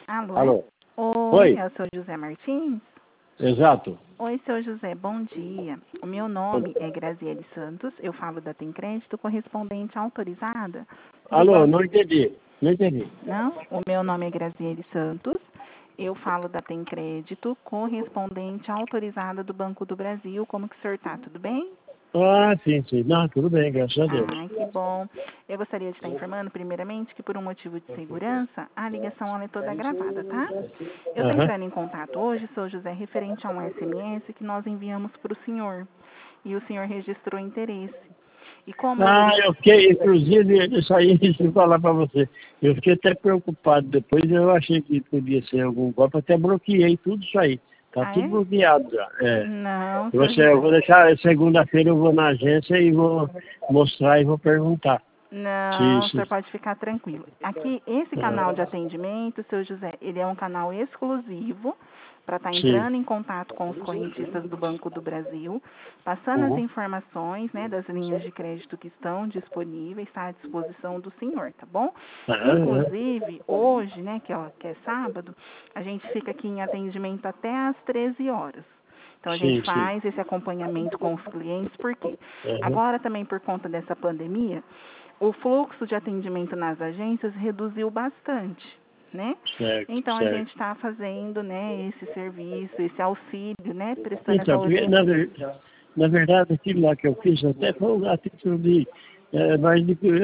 Alô? Alô? Oi, Oi, é o seu José Martins? exato. Oi, seu José, bom dia. O meu nome é Graziele Santos, eu falo da Tem Crédito, correspondente autorizada do Alô, banco. não entendi. Não entendi. Não, o meu nome é Graziele Santos, eu falo da Tem Crédito, correspondente autorizada do Banco do Brasil. Como que o senhor tá? Tudo bem? Ah, sim, sim. Não, tudo bem, graças a Deus. Ai, que bom. Eu gostaria de estar informando, primeiramente, que por um motivo de segurança, a ligação ela é toda gravada, tá? Eu estou Aham. entrando em contato hoje, sou José, referente a um SMS que nós enviamos para o senhor. E o senhor registrou interesse. E como eu Ah, verifiquei... eu fiquei, inclusive, isso aí, deixa eu falar para você. Eu fiquei até preocupado depois, eu achei que podia ser algum golpe, até bloqueei tudo isso aí. Tá Ah, tudo é? bloqueado já. É. Não, seu Eu José. vou deixar, segunda-feira eu vou na agência e vou mostrar e vou perguntar. Não, o senhor Se, pode ficar tranquilo. Aqui, esse canal de atendimento, seu José, ele é um canal exclusivo para estar sim. entrando em contato com os correntistas do Banco do Brasil, passando as Uhum. informações, né, das linhas de crédito que estão disponíveis, está à disposição do senhor, tá bom? Aham, Inclusive, hoje, né, que é sábado, a gente fica aqui em atendimento até às 13 horas. Então, a gente sim, sim. faz esse acompanhamento com os clientes, por quê? Aham. Agora, também por conta dessa pandemia, o fluxo de atendimento nas agências reduziu bastante, né? Certo, Então, a certo. gente está fazendo, né, esse serviço, esse auxílio, né, prestando essa Então, porque, urgência. na verdade, aquilo lá que eu fiz até foi a título de. Mas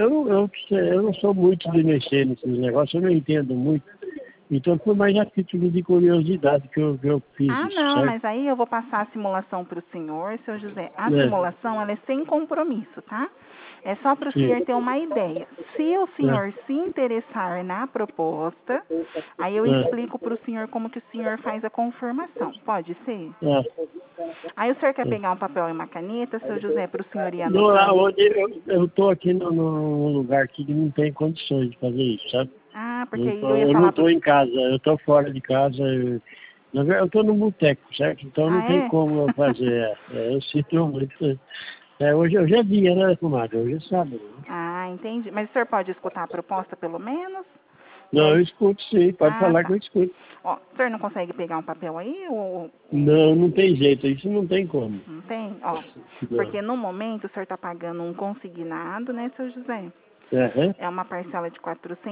eu não sou muito de mexer nesses negócios, eu não entendo muito. Então, foi mais a título de curiosidade que eu fiz Ah, isso, não, certo? mas aí eu vou passar a simulação para o senhor, seu José. A É, simulação, ela é sem compromisso, tá? É só para o sim. senhor ter uma ideia. Se o É, senhor se interessar na proposta, aí eu é, explico para o senhor como que o senhor faz a confirmação. Pode ser? é, Aí o senhor quer é. pegar um papel e uma caneta, seu José, para o senhor ir Não, anotando? onde eu estou aqui num lugar aqui que não tem condições de fazer isso, sabe? Ah, porque aí eu ia Eu não falar para o... estou em casa, eu estou fora de casa. Eu estou no boteco, certo? Então não Ah, tem é? como eu fazer. Eu sinto muito. Hoje é dia, né, comadre? Hoje é sábado. Né? Ah, entendi. Mas o senhor pode escutar a proposta pelo menos? E Não, aí... eu escuto sim, pode Ah, falar que tá. eu escuto. Ó, o senhor não consegue pegar um papel aí ou... Não, não tem jeito, isso não tem como. Não tem? Ó, Não. porque no momento o senhor está pagando um consignado, né, seu José? Aham, É uma parcela de R$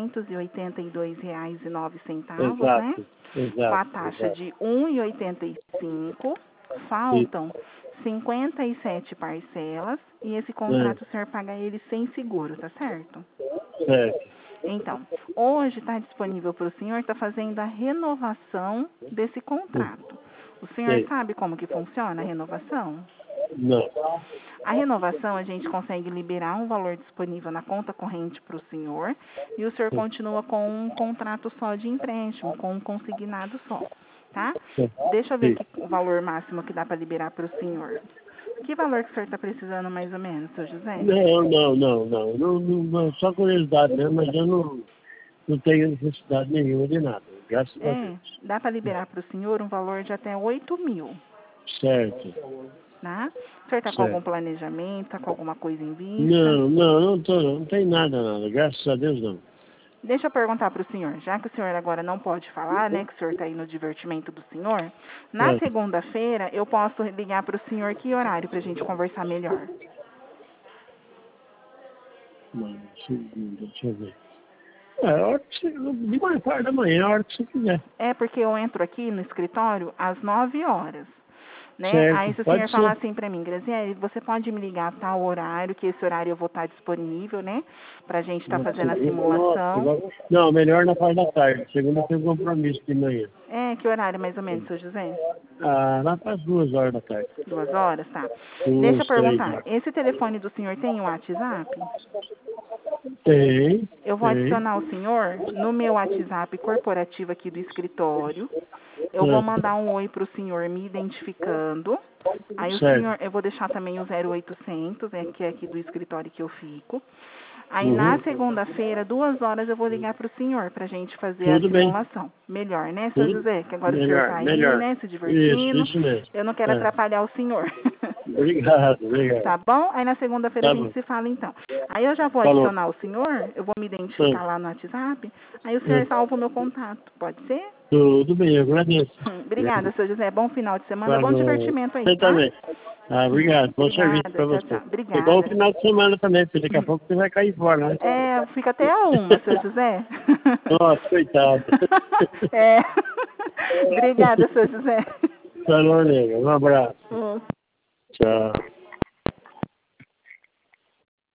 482,09, né? exato, Com a exato, taxa exato. de 1,85. Sim, Faltam 57 parcelas e esse é, contrato o senhor paga ele sem seguro, tá certo? certo. Então, hoje está disponível para o senhor, está fazendo a renovação desse contrato. O senhor Sei. sabe como que funciona a renovação? Não. A renovação, a gente consegue liberar um valor disponível na conta corrente para o senhor e o senhor continua com um contrato só de empréstimo, com um consignado só, tá? Deixa eu ver Sim. aqui o valor máximo que dá para liberar para o senhor. Que valor que o senhor está precisando mais ou menos, seu José? Não, só curiosidade mesmo, mas eu não tenho necessidade nenhuma de nada, graças a É, Deus. dá para liberar para o senhor um valor de até 8.000, Certo, tá? O senhor está com algum certo. planejamento, está com alguma coisa em vista? Não tem nada, graças a Deus não. Deixa eu perguntar para o senhor, já que o senhor agora não pode falar, né, que o senhor está aí no divertimento do senhor, na É, segunda-feira eu posso ligar para o senhor que horário para a gente conversar melhor? mano, segunda, deixa eu ver. A hora que você, de mais tarde da manhã, a hora que você quiser. É porque eu entro aqui no escritório às 9 horas, né? Certo, Aí se o senhor pode falar ser. assim para mim, Graziele, você pode me ligar a tal horário, que esse horário eu vou estar disponível, né? Para a gente estar Na fazendo a segunda, nossa, simulação. não, melhor na parte da tarde. Segunda tem um compromisso de manhã. É, que horário mais ou menos, seu José? Ah, lá para as 2 horas da tarde. 2 horas, tá? Deixa eu 2, 3 perguntar, horas. esse telefone do senhor tem um WhatsApp? Tem, Eu vou tem. adicionar o senhor no meu WhatsApp corporativo aqui do escritório. Eu vou É, mandar um oi para o senhor me identificando. Aí o certo. senhor, eu vou deixar também o 0800, que é aqui do escritório que eu fico. Aí na Uhum. segunda-feira, 2 horas, eu vou ligar para o senhor para a gente fazer a Tudo bem. simulação. Melhor, né, seu Tudo José? Que agora o senhor melhor, está aí, melhor. né, se divertindo. Isso mesmo. Eu não quero É. atrapalhar o senhor. Obrigado, obrigado. Tá bom? Aí na segunda-feira Tá a gente bom. se fala então. Aí eu já vou Falou. adicionar o senhor, eu vou me identificar lá no WhatsApp, aí o senhor salva o meu contato, pode ser? Tudo bem, eu agradeço. Obrigada, seu José. Bom final de semana, bom Falou. divertimento aí, Você tá? também. Obrigado. Bom serviço para Obrigada, tchau, você. tchau. É bom o Obrigada. final de semana também, porque daqui a pouco você vai cair fora, né? É, fica até a 1, seu José. Nossa, coitado. É. Obrigada, seu José. Falou, nega. Um abraço. Hum. Tchau.